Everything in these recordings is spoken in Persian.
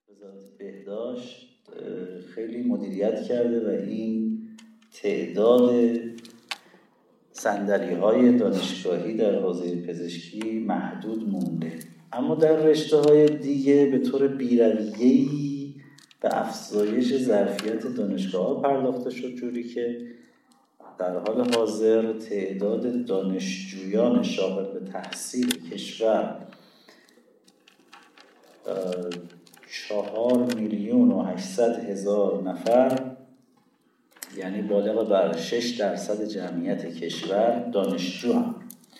وزارت بهداشت خیلی مدیریت کرده و این تعداد صندلی‌های دانشگاهی در حوزه پزشکی محدود مونده، اما در رشته‌های دیگه به طور بی‌رویه‌ای به افزایش ظرفیت دانشگاه‌ها پرداخته شد، جوری که در حال حاضر تعداد دانشجویان شاغل به تحصیل کشور 4,800,000 نفر، یعنی بالغ بر 6% جمعیت کشور دانشجو هم.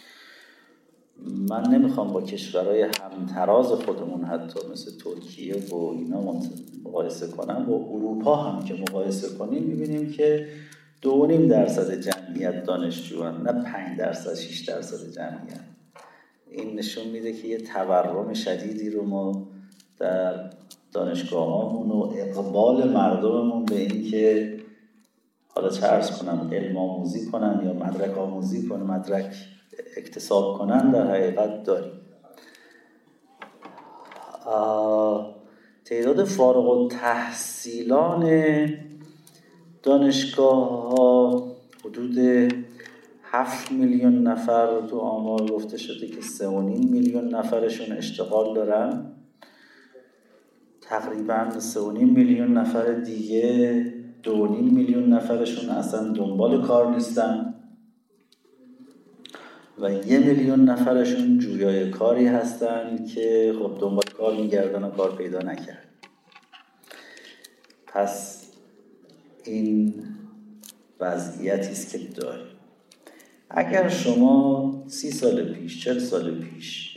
من نمیخوام با کشورهای همتراز خودمون حتی مثل ترکیه و اینا مقایسه کنم، با اروپا هم که مقایسه کنیم میبینیم که 2.5% جمعیت دانشجو هم، نه 5%، 6% جمعیت. این نشون میده که یه تورم شدیدی رو ما در دانشگاهامون و اقبال مردممون به این که حالا چه عرض کنم علم آموزی کنن یا مدرک آموزی کنن، مدرک اکتساب کنن، در حقیقت داریم. تعداد فارغ التحصیلان دانشگاه‌ها حدود 7 میلیون نفر تو آمار گفته شده که 3.5 میلیون نفرشون اشتغال دارن. تقریباً 3.5 میلیون نفر دیگه 2.5 میلیون نفرشون اصلا دنبال کار نیستن و 1 میلیون نفرشون جویای کاری هستن که خب دنبال کار میگردن و کار پیدا نکرد. پس این وضعیتی است که داریم. اگر شما 30 سال پیش، 40 سال پیش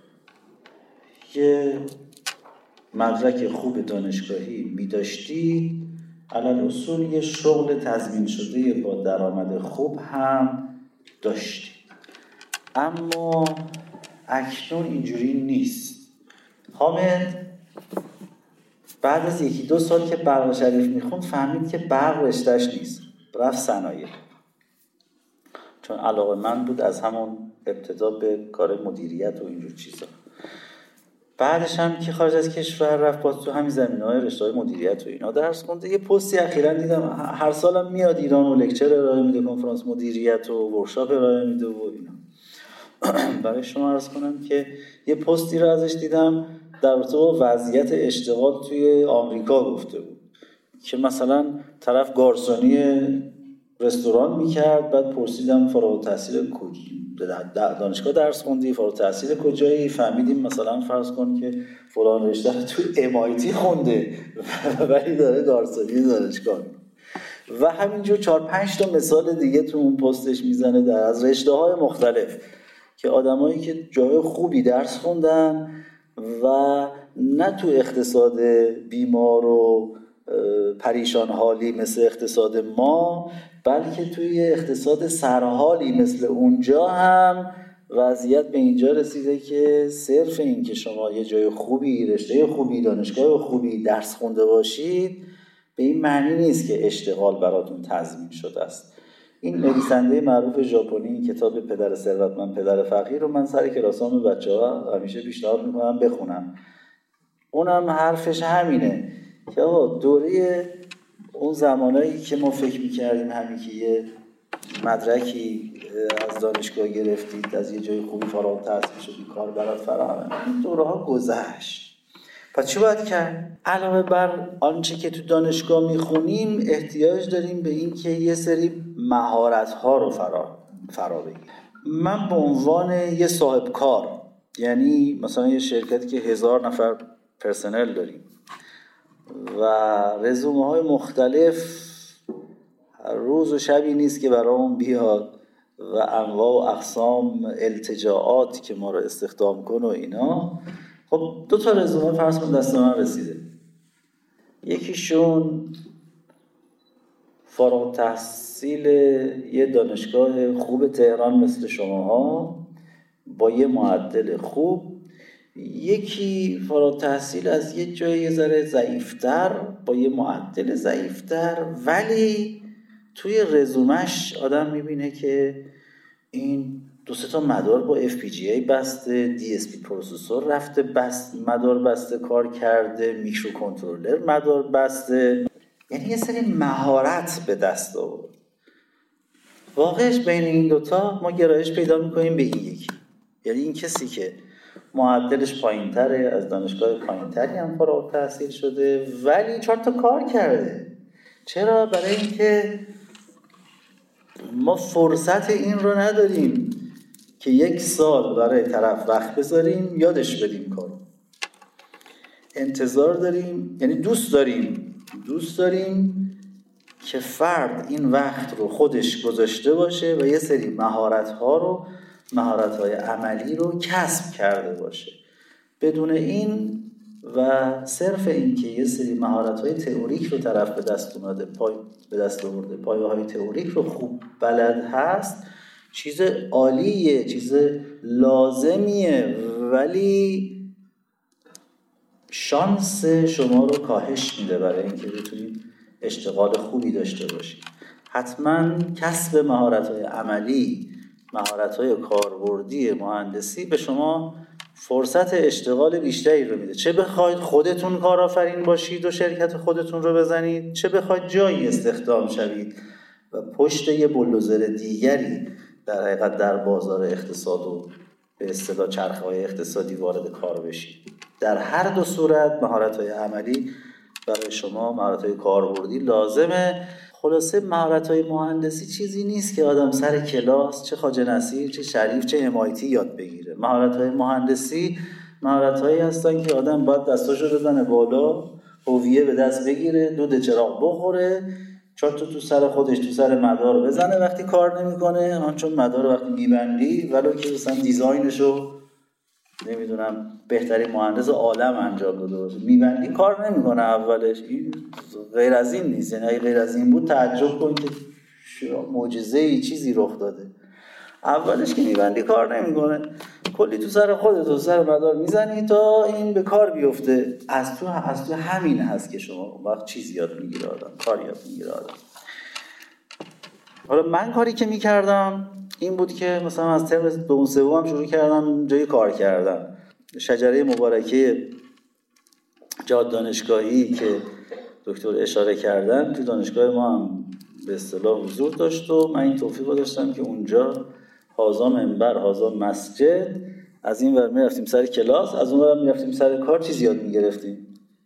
یه مدرک خوب دانشگاهی می داشتی، علل اصول یه شغل تضمین شده با درآمد خوب هم داشتی. اما اکنون اینجوری نیست. حامد بعد از 1-2 سال که برق شریف میخوند فهمید که برق رشته‌اش نیست، رفت صنایع، چون علاقه من بود از همون ابتدا به کار مدیریت و اینجور چیزا. بعدش هم که خارج از کشور رفت باز تو همین زمینه‌های رشته‌های مدیریت و اینا درس خونده. یه پستی اخیراً دیدم هر سالم میاد ایران و لکچر ارائه میده، کنفرانس مدیریت و ورکشاپ ارائه میده و اینا. برای شما عرض کنم که یه پستی رو ازش دیدم در رابطه با وضعیت اشتغال توی آمریکا گفته بود که مثلا طرف گارسونی رستوران میکرد، بعد پرسیدم فارغ التحصیل دانشگاه درس خوندی، فارغ التحصیل کجایی؟ فهمیدیم مثلا فرض کن که فلان رشته رو تو MIT خونده ولی داره گارسونی دانشگاه. و همینجور 4-5 تا مثال دیگه تو اون پستش میزنه در از رشته‌های مختلف که آدمایی که جای خوبی درس خوندن و نه تو اقتصاد بیمار و پریشان حالی مثل اقتصاد ما، بلکه توی اقتصاد سرحالی مثل اونجا هم وضعیت به اینجا رسیده که صرف این که شما یه جای خوبی، رشته خوبی، دانشگاه خوبی درس خونده باشید به این معنی نیست که اشتغال براتون تضمین شده است. این نویسنده معروف ژاپنی این کتاب پدر ثروتمند پدر فقیر رو من سر کلاسام بچه‌ها همیشه پیشنهاد می‌کنم بخونم. اونم حرفش همینه که آقا دوره اون زمانایی که ما فکر می‌کردیم همین که یه مدرکی از دانشگاه گرفتید، از یه جای خوبی فارغ التحصیل شدی، کار برات فراهمه، این دوره‌ها گذشت. پس چی باید کرد؟ علاوه بر آنچه که تو دانشگاه میخونیم احتیاج داریم به این که یه سری مهارت‌ها رو فرا بگیریم. من به عنوان یه صاحب کار، یعنی مثلا یه شرکتی که 1000 نفر پرسنل داریم و رزومه‌های مختلف روز و شبی نیست که برامون بیاد و انواع و اقسام التجاعات که ما رو استخدام کنه و اینا. خب 2 تا رزومه فرض کن دست من رسیده. یکیشون فارغ التحصیل یه دانشگاه خوب تهران مثل شماها با یه معدل خوب، یکی فارغ التحصیل از یه جای یه ذره ضعیفتر با یه معدل ضعیفتر، ولی توی رزومش آدم میبینه که این 2-3 تا مدار با FPGA بسته، DSP پروسسور رفته مدار بسته کار کرده، میکروکنترلر مدار بسته، یعنی یه سری مهارت به دست آورد. واقعش بین این دوتا ما گرایش پیدا میکنیم به این یکی، یعنی این کسی که معدلش پایین‌تره، از دانشگاه پایین‌تری هم فارغ التحصیل شده، ولی 4 تا کار کرده. چرا؟ برای اینکه ما فرصت این رو نداریم که 1 سال برای طرف وقت بذاریم یادش بدیم کارو. انتظار داریم، یعنی دوست داریم که فرد این وقت رو خودش گذاشته باشه و یه سری مهارت‌های عملی رو کسب کرده باشه. بدون این و صرف این که یه سری مهارت‌های تئوریک رو طرف به دست آورده، پایه‌های تئوریک رو خوب بلد هست، چیز عالیه، چیز لازمیه، ولی شانس شما رو کاهش میده برای اینکه بتونید اشتغال خوبی داشته باشید. حتما کسب مهارت‌های عملی، مهارت‌های کاربردی مهندسی به شما فرصت اشتغال بیشتری رو میده. چه بخواید خودتون کارآفرین باشید و شرکت خودتون رو بزنید، چه بخواید جایی استخدام شوید و پشت یه بولدوزر دیگری در حقیقت در بازار اقتصاد و به اصطلاح چرخه‌های اقتصادی وارد کار بشید. در هر دو صورت مهارت‌های عملی برای شما، مهارت‌های کاربردی لازمه. خلاصه مهارت‌های مهندسی چیزی نیست که آدم سر کلاس چه خواجه نصیر، چه شریف، چه MIT یاد بگیره. مهارت‌های مهندسی مهارت‌هایی هستن که آدم باید دستاشو بزنه بالا، هویه به دست بگیره، دود چراغ بخوره، 4 تا تو سر خودش تو سر مدار بزنه وقتی کار نمی‌کنه، چون مدار وقتی می‌بندی ولو که مثلا دیزاینشو نمیدونم بهترین مهندس عالم انجام داده باشه، میبندی کار نمیکنه اولش. این غیر از این نیست، یعنی اگه غیر از این بود تعجب کن که معجزه‌ای چیزی رخ داده. اولش که میبندی کار نمیکنه، کلی تو سر خودت و سر مدار میزنی تا این به کار بیفته. از تو همین هست که شما وقت چیز یاد میگیره آدم، کار یاد میگیره آدم. حالا من کاری که میکردم این بود که مثلا از ترم دوم سوم شروع کردم جای کار کردن. شجره مبارکه جهاد دانشگاهی که دکتر اشاره کردن تو دانشگاه ما هم به اصطلاح حضور داشت و من این توفیق داشتم که اونجا هازا منبر، هازا مسجد، از این ور میرفتیم سر کلاس، از اون ور میرفتیم سر کار، چیز یاد میگرفتیم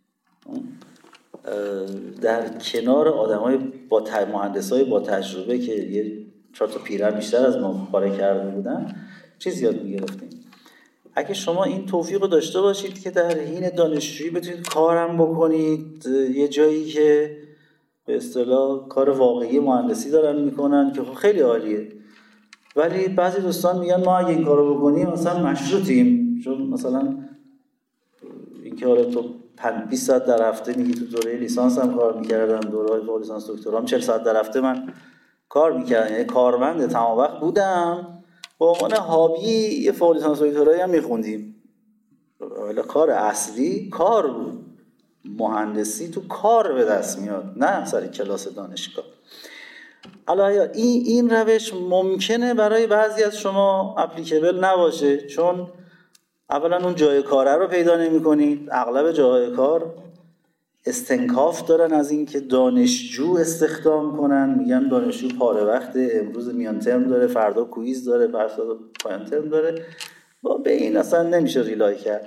در کنار آدمای با مهندسای با تجربه که یه 4 تا پیرن بیشتر از ما کار کرده بودن، چیز یاد میگرفتیم. اگه شما این توفیق رو داشته باشید که در حین دانشجویی بتونید کارم بکنید، یه جایی که به اصطلاح کار واقعی مهندسی دارن میکنن که خیلی عالیه، ولی بعضی دوستان میگن ما اگه این کارو بکنیم مثلا مشروطیم، چون مثلا اینکه حالا تو 20 ساعت در هفته میگی تو دوره لیسانس هم کار میکردم، دوره فوق لیسانس دکترام 40 ساعت در هفته من کار میکردم، یعنی کارمند تمام وقت بودم. با عنوان هابی یه فوق لیسانس دکترایی هم میخوندیم، ولی کار اصلی کار بود. مهندسی تو کار به دست میاد، نه سر کلاس دانشگاه. البته این روش ممکنه برای بعضی از شما اپلیکیبل نباشه، چون اولا اون جای کاره رو پیدا نمی‌کنید. اغلب جای کار استنکاف دارن از این که دانشجو استخدام کنن، میگن دانشجو پاره وقته، امروز میان ترم داره، فردا کویز داره، فردا پایان ترم داره. با به این اصلا نمیشه ریلای کرد.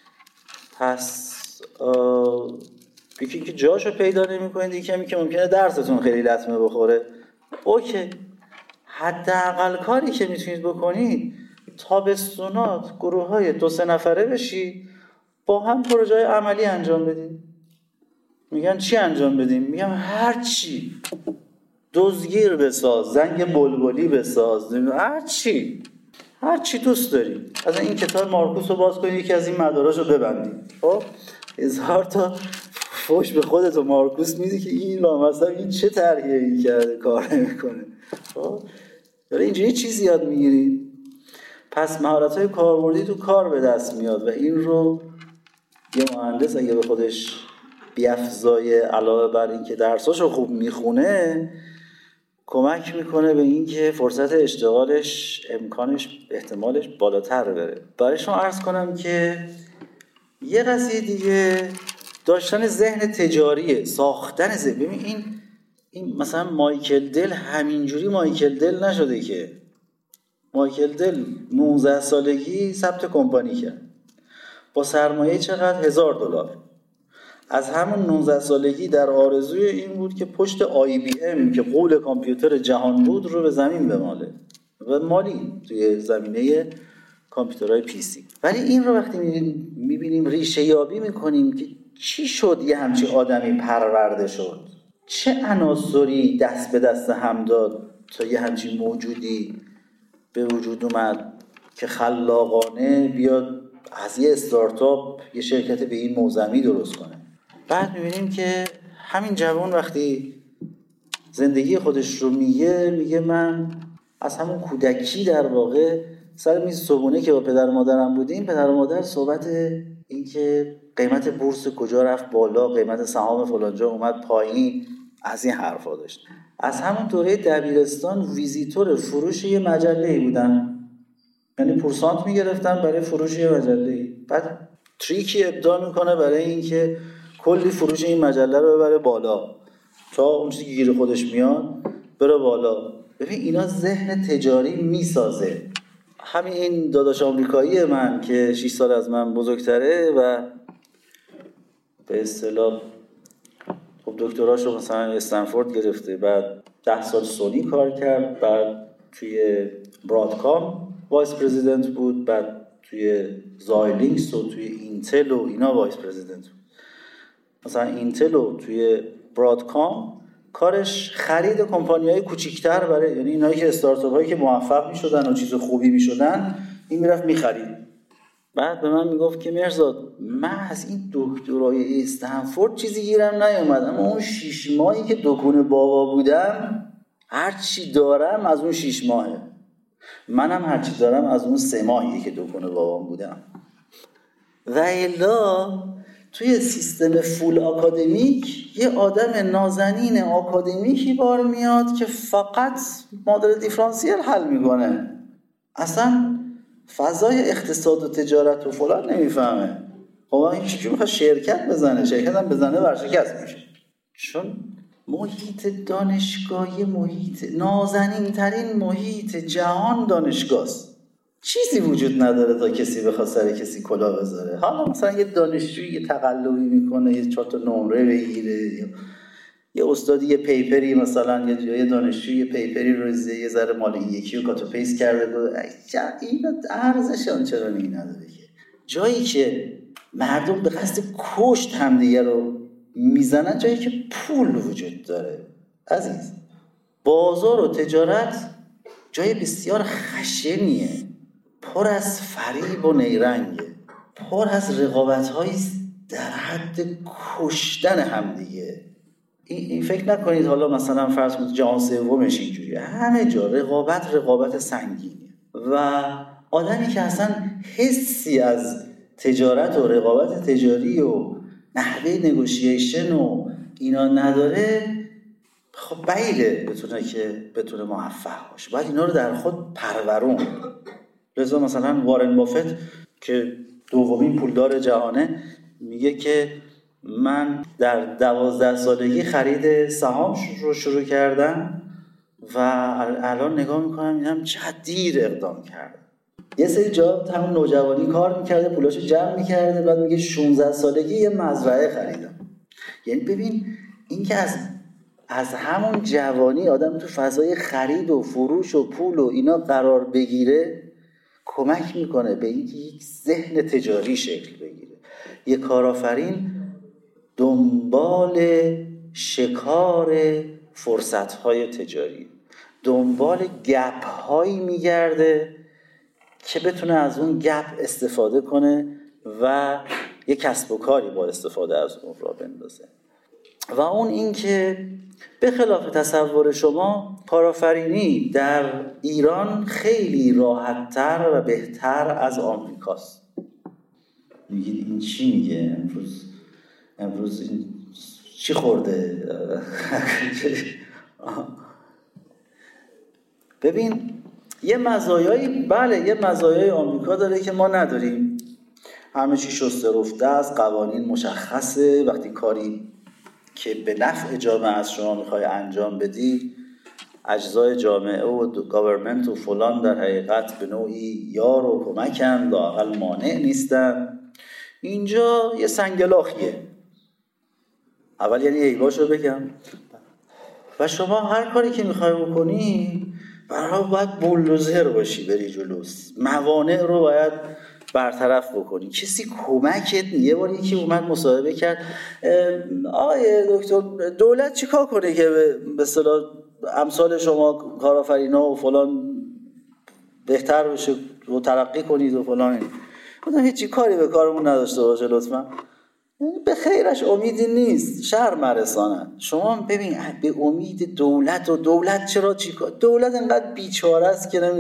پس یکی که جاشو پیدا نمی‌کنید، یکی که ممکنه درستون خیلی لطمه بخوره. اوکی، حداقل کاری که میتونید بکنید تابستونات گروه‌های 2-3 نفره بشید، با هم پروژه عملی انجام بدید. میگن چی انجام بدیم؟ میگم هر چی، دزگیر بساز، زنگ بلبلی بساز، هر چی دوست داری. از این کتاب مارکوس رو باز کنید، یکی از این مداراشو ببندید. خب 1000 تا فوش به خودت و مارکوس میدی که این لامصب این چه طرحی کرده کار نمیکنه. خب داره اینجوری چیزی یاد میگیرید. پس مهارت‌های کاربردی تو کار به دست میاد و این رو یه مهندس اگه به خودش بیفزایه، علاوه بر این که درساشو خوب میخونه، کمک میکنه به این که فرصت اشتغالش، امکانش، احتمالش بالاتر بره. برای شما عرض کنم که یه قضیه دیگه داشتن ذهن تجاریه، ساختن ذهن. ببین این مثلا مایکل دل همینجوری مایکل دل نشده که. مایکل دل 19 سالگی ثبت کمپانی کرد با سرمایه چقدر؟ $1000. از همون 19 سالگی در آرزوی این بود که پشت IBM که قول کامپیوتر جهان بود رو به زمین بماله و مالی توی زمینه کامپیوترهای PC. ولی این رو وقتی میبینیم ریشه یابی میکنیم که چی شد یه همچین آدمی پرورده شد، چه عناصری دست به دست هم داد تا یه همچین موجودی به وجود اومد که خلاقانه بیاد از یه استارتاپ یه شرکت به این موزمی درست کنه. بعد میبینیم که همین جوان وقتی زندگی خودش رو میگه من از همون کودکی در واقع سر میز صبحونه که با پدر و مادرم بودیم، پدر و مادر صحبت این که قیمت بورس کجا رفت بالا، قیمت سهام فلانجا اومد پایین، از این حرفا داشت. از همون دوره دبیرستان ویزیتور فروش یه مجله‌ای بودم، یعنی پورسانت میگرفتم برای فروش یه مجله‌ای. بعد تریکی ابداع میکنه برای این که کلی فروش این مجله رو ببره بالا تا اون چیزی که گیر خودش میاد بره بالا. ببین اینا ذهن تجاری میسازه. همین این داداش آمریکایی من که 6 سال از من بزرگتره و به اصطلاح خب دکتراشو مثلا استنفورد گرفته، بعد 10 سال سونی کار کرد، بعد توی برادکام وایس پرزیدنت بود، بعد توی زایلینکس و توی اینتل و اینا وایس پرزیدنت بود. مثلا اینتل و توی برادکام کارش خرید کمپانی‌های کوچیک‌تر برای، یعنی اینایی که استارتاپ هایی که موفق می‌شدن و چیز خوبی می‌شدن این میرفت می‌خرید. بعد به من میگفت که مرزاد من از این دکترای استنفورد چیزی گیرم نیومد، اما اون 6 ماهی که دکون بابا بودم هر چی دارم از اون 6 ماهه، منم هر چی دارم از اون 3 ماهی که دکون بابام بودم. و الا توی سیستم فول آکادمیک یه آدم نازنین آکادمیکی بار میاد که فقط مادر دیفرانسیل حل میکنه، اصلا فضای اقتصاد و تجارت و فلان نمیفهمه. خب این چجوری میخواد شرکت بزنه؟ شرکت هم بزنه ورشکست میشه، چون محیط دانشگاهی نازنین ترین محیط جهان دانشگاهست. چیزی وجود نداره تا کسی بخواد سر کسی کلاه بذاره. حالا مثلا یه دانشجوی یه تقلبی میکنه، یه 4 تا نمره بگیره، یه استادی یه پیپری مثلا یه دانشجوی یه پیپری رو یه ذره مال این یکی رو کاتو پیست کرده بود، اینا ارزش آنچنانی نداره. که جایی که مردم به قصد کشت همدیگه رو میزنن، جایی که پول وجود داره عزیز. بازار و تجارت جای بسیار خشنیه، پر از فریب و نیرنگه، پر از رقابت‌های در حد کشتن همدیگه. این فکر نکنید حالا مثلا فرض کنید جهان سومش اینجوریه، همه جا رقابت سنگینه و آدمی که اصلا حسی از تجارت و رقابت تجاری و نحوه نگوشیشن و اینا نداره، خب بعیده بتونه موفق باشه. باید اینا رو در خود پرورون. لذا مثلا وارن بافت که دومین پولدار جهانه میگه که من در 12 سالگی خرید سهام رو شروع کردم و الان نگاه میکنم میدم چقدر دیر اقدام کردم. یه سری جا همون نوجوانی کار میکرده، پولاشو جمع میکرده، بعد میگه 16 سالگی یه مزرعه خریدم. یعنی ببین این که از همون جوانی آدم تو فضای خرید و فروش و پول و اینا قرار بگیره، کمک میکنه به اینکه یک ذهن تجاری شکل بگیره. یک کارآفرین دنبال شکار فرصت‌های تجاری، دنبال گپ‌هایی میگرده که بتونه از اون گپ استفاده کنه و یک کسب و کاری با استفاده از اون را بندازه. و اون این که به خلاف تصور شما، کارآفرینی در ایران خیلی راحت‌تر و بهتر از آمریکاست. میگید این چی میگه؟ امروز این چی خورده؟ ببین یه مزایای آمریکا داره که ما نداریم. همه چی شسته رفته است، قوانین مشخصه، وقتی کاری که به نفع جامعه از شما میخوای انجام بدی، اجزای جامعه و گاورمنت و فلان در حقیقت به نوعی یار و کمکن، لااقل مانع نیستن. اینجا یه سنگلاخیه. اول یعنی ایباشو بگم، و شما هر کاری که میخوای بکنی برای باید بولدوزر باشی، بری جلوس، موانع رو باید برطرف بکنی. کسی کمکت نیست. یه بار یکی اومد مصاحبه کرد، آقای دکتر دولت چیکار کنه که به اصطلاح امثال شما کارآفرینا و فلان بهتر بشه و ترقی کنید و فلان؟ گفتم هیچی کاری به کارمون نداشته باشه لطفا. به خیرش امیدی نیست، شر مرسانن. شما ببین به امید دولت چرا چیکار؟ دولت انقدر بیچاره است که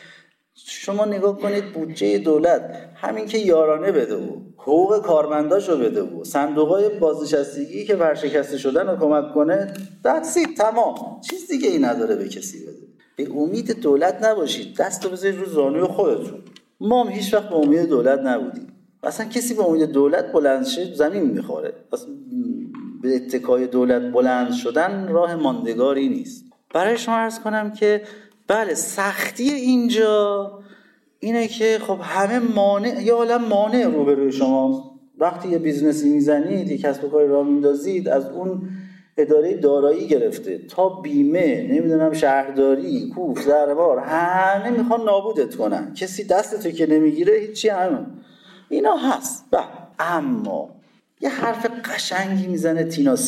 شما نگاه کنید بودجه دولت همین که یارانه بده و حقوق کارمنداشو بده و صندوقای بازنشستگی که ورشکسته شدن رو کمک کنه، دستید تمام، چیز دیگه ای نداره به کسی بده. به امید دولت نباشید، دستو بذارید رو زانوی خودتون. ما هم هیچ وقت به امید دولت نبودیم. اصلا کسی به امید دولت بلند شه زمین میخوره. اصلا به اتکای دولت بلند شدن راه ماندگاری نیست. برای شما عرض کنم که بله سختی اینجا اینه که خب همه مانع، یا عالم مانع روبروی شما. وقتی یه بیزنسی میزنید، یه کسب و کاری راه میندازید، از اون اداره دارایی گرفته تا بیمه، نمیدونم شهرداری، کوف، زهرمار، همه میخوان نابودت کنن. کسی دستتو که نمیگیره هیچی. همون اینا هست. اما یه حرف قشنگی میزنه تینا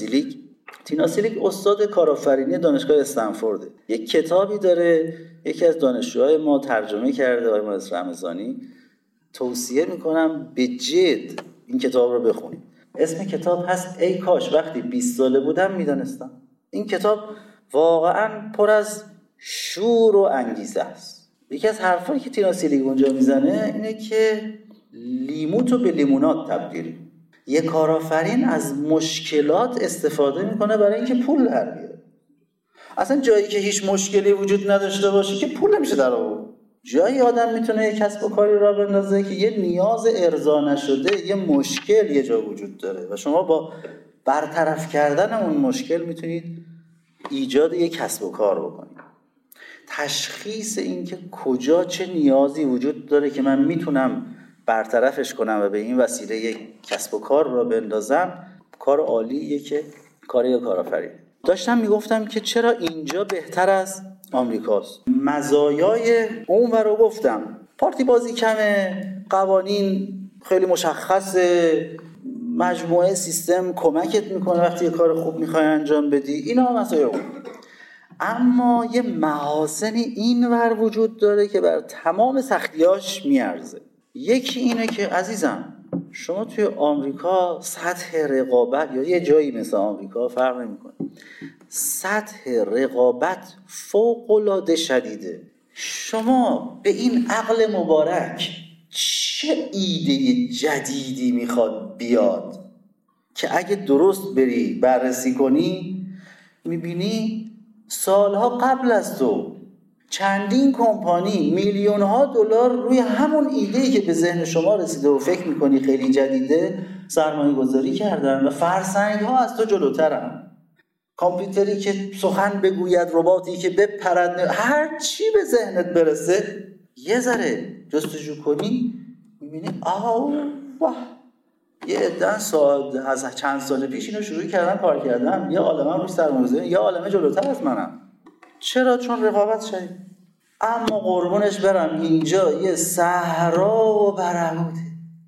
سیلیک استاد کارآفرینی دانشگاه استنفورد. یک کتابی داره، یکی از دانشجوهای ما ترجمه کرده، آقای مهندس رمضانی. توصیه میکنم به جد این کتاب رو بخونید. اسم کتاب هست ای کاش وقتی 20 ساله بودم میدانستم. این کتاب واقعا پر از شور و انگیزه است. یکی از حرفایی که تینا سیلیک اونجا میزنه اینه که لیموتو به لیمونات تبدیل. یه کارآفرین از مشکلات استفاده میکنه برای اینکه پول در بیاره. اصلا جایی که هیچ مشکلی وجود نداشته باشه که پول نمیشه در آورد. جایی آدم میتونه یه کسب و کاری را بندازه که یه نیاز ارضا نشده، یه مشکل یه جا وجود داره و شما با برطرف کردن اون مشکل میتونید ایجاد یه کسب و کار بکنید. تشخیص این که کجا چه نیازی وجود داره که من میتونم برطرفش کنم و به این وسیله یک کسب و کار را بندازم، کار عالیه که کاری کارآفرین. داشتم میگفتم که چرا اینجا بهتر از آمریکاست. مزایای اون رو گفتم، پارتی بازی کمه، قوانین خیلی مشخصه، مجموعه سیستم کمکت میکنه وقتی یه کار خوب میخوای انجام بدی. اینا مزایای اون. اما یه محاسنی این ور وجود داره که بر تمام سختیاش میارزه. یکی اینه که عزیزم شما توی آمریکا سطح رقابت، یا یه جایی مثل آمریکا فرق نمی‌کنه، سطح رقابت فوق‌العاده شدیده. شما به این عقل مبارک چه ایده جدیدی میخواد بیاد که اگه درست بری بررسی کنی میبینی سالها قبل از تو چندین کمپانی میلیون‌ها دلار روی همون ایده‌ای که به ذهن شما رسیده و فکر می‌کنی خیلی جدیده سرمایه‌گذاری کردن و فرسنگ‌ها از تو جلوترن. کامپیوتری که سخن بگوید، رباتی که بپرد، هر چی به ذهنت برسه یه ذره جستجو کنی می‌بینی واه، یه عده از چند سال پیش اینو شروع کردن کار کردن، یه عالمه روش سرمایه‌گذاری، یه عالمه جلوتر از منم. چرا؟ چون رقابت شدید. اما قربونش برم اینجا یه صحرا و برهوته.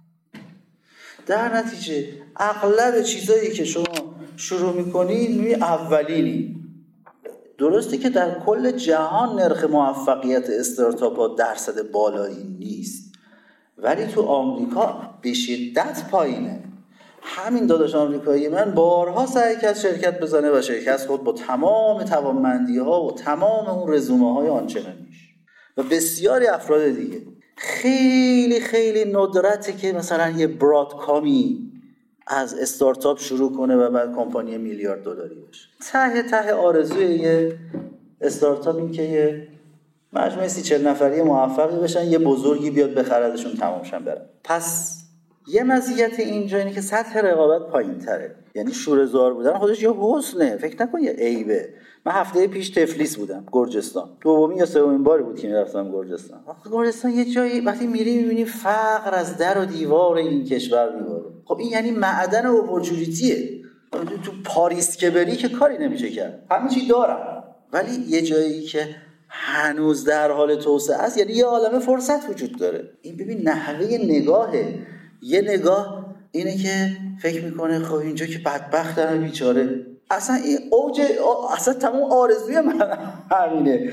در نتیجه اغلب چیزایی که شما شروع میکنید می اولینی. درسته که در کل جهان نرخ موفقیت استارتاپ‌ها درصد بالایی نیست، ولی تو آمریکا به شدت پایینه. همین داداش آمریکایی من بارها سعی کرد شرکت بزنه و شرکت خود با تمام توانمندی‌ها و تمام اون رزومه‌های آنچنانیش و بسیاری افراد دیگه. خیلی خیلی ندرته که مثلا یه برادکامی از استارتاپ شروع کنه و بعد کمپانی میلیارد دلاری بشه. ته آرزوی یه استارتاپ این که یه مجموعه 30-40 نفری موفقی بشن، یه بزرگی بیاد بخردشون، تمامشن برن. پس یه مزیت اینجا اینه که سطح رقابت پایین‌تره. یعنی شوره‌زار بودن خودش یه حسنه، فکر نکن یه عیبه. من هفته پیش تفلیس بودم، گرجستان. دومین یا سومین باری بود که میرفتم گرجستان. گرجستان یه جایی وقتی میری میبینی فقر از در و دیوار این کشور میباره. خب این یعنی معدن اپورتونیتیه. تو پاریس که بری که کاری نمیشه کرد، همه چی دارن، ولی یه جایی که هنوز در حال توسعه است، یعنی یه عالمه فرصت وجود داره. این ببین نحوه نگاهه. یه نگاه اینه که فکر میکنه خب اینجا که بدبختن بیچاره، اصلا این اوج، اصلا تمام آرزوی من همینه.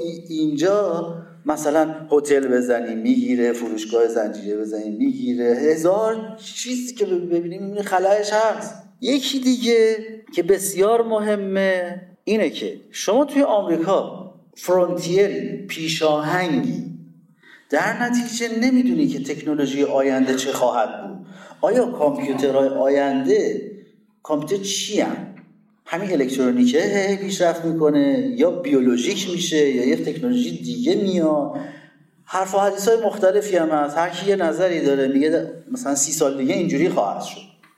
اینجا مثلا هتل بزنی میگیره، فروشگاه زنجیره بزنی میگیره، هزار چیزی که ببینیم میبینی خلأش هست. یکی دیگه که بسیار مهمه اینه که شما توی آمریکا فرانتیری، پیشاهنگی، در نتیجه نمیدونی که تکنولوژی آینده چه خواهد بود. آیا کامپیوترهای آینده کامپیوتر چی هم؟ همین الکترونیکه پیشرفت میکنه یا بیولوژیک میشه یا یه تکنولوژی دیگه میاد؟ حرف و حدیث های مختلفی هم هست، هر کی یه نظری داره، میگه مثلا 30 سال دیگه اینجوری خواهد شد.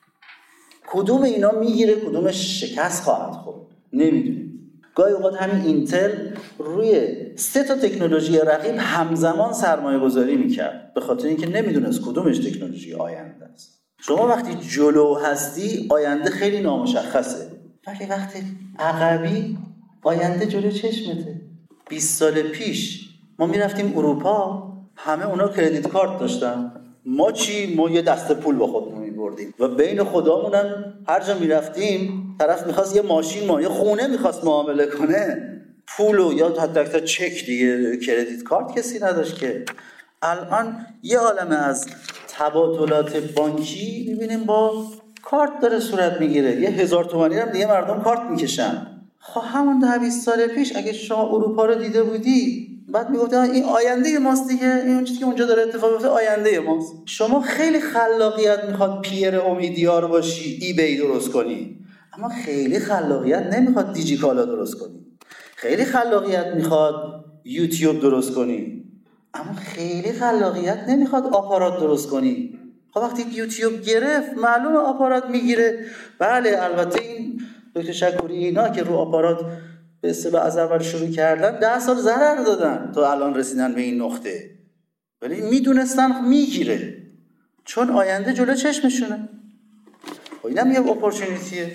کدوم اینا میگیره کدومش شکست خواهد خورد نمیدونیم. گاهی اوقات همین اینتل روی 3 تا تکنولوژی رقیب همزمان سرمایه گذاری میکرد به خاطر اینکه نمیدونست کدومش تکنولوژی آینده است. شما وقتی جلو هستی آینده خیلی نامشخصه، ولی وقتی عقبی آینده جلو چشمته. 20 سال پیش ما میرفتیم اروپا، همه اونا کردیت کارت داشتن، ما چی؟ ما یه دسته پول با خودمون میبردیم و بین خودمونم هر جا میرفتیم طرف میخواست یه ماشین، ما یه خونه میخواست معامله کنه، پولو یا حتی چک دیگه، کردیت کارت کسی نداشت که. الان یه عالمه از تبادلات بانکی میبینیم با کارت داره صورت میگیره. 1000 تومانی هم دیگه مردم کارت میکشن. خب همون 10-20 سال پیش اگه شما اروپا رو دیده بودی بعد میگفتن این آینده ماست دیگه، این چیزی که اونجا داره اتفاق میفته آینده ماست. شما خیلی خلاقیت میخواد پیر امیدیار باشی، ای بی درست کنی، اما خیلی خلاقیت نمیخواد دیجیکالا درست کنی. خیلی خلاقیت میخواد یوتیوب درست کنی، اما خیلی خلاقیت نمیخواد آپارات درست کنی. خب وقتی یوتیوب گرفت معلومه آپارات میگیره. بله البته این دکتر شکوری اینا که رو آپارات به اصطلاح از اول شروع کردن 10 سال ضرر دادن تا الان رسیدن به این نقطه، ولی میدونستن میگیره چون آینده جلو چشمشونه. خب اینم یه اپورتونیتیه.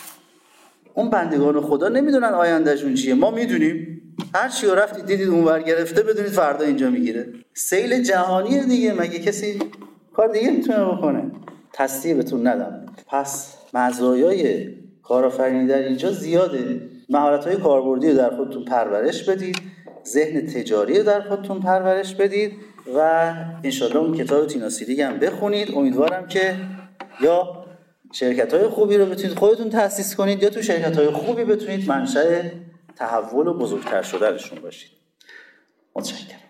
اون بندگان خدا نمیدونن آیندهشون چیه، ما میدونیم. هر چی رو رفتید دیدید اونور گرفته، بدونید فردا اینجا میگیره. سیل جهانیه دیگه، مگه کسی کار دیگه میتونه بکنه؟ تصدیق بهتون ندم. پس مزایای کارآفرینی در اینجا زیاده. مهارت‌های کاربردی رو در خودتون پرورش بدید، ذهن تجاری رو در خودتون پرورش بدید و انشالله اون کتاب تینا سیلیگ هم بخونید. امیدوارم که یا شرکت‌های خوبی رو بتونید خودتون تأسیس کنید یا تو شرکت‌های خوبی بتونید منشأ تحول و بزرگتر شدنشون باشید. متشکرم.